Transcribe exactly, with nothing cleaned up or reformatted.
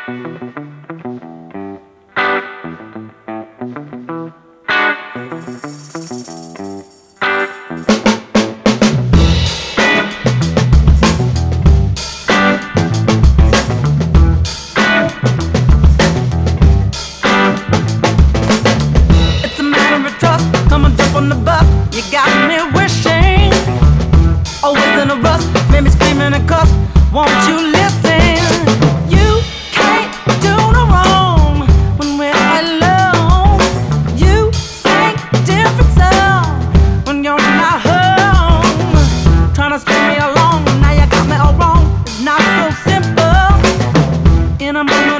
On the bus, you got me wishing. Always in a rush, made me screaming and cuss. Won't you listen? You can't do no wrong when we're alone. You sing different songs when you're not home. Trying to string me along, now you got me all wrong. It's not so simple in a moment.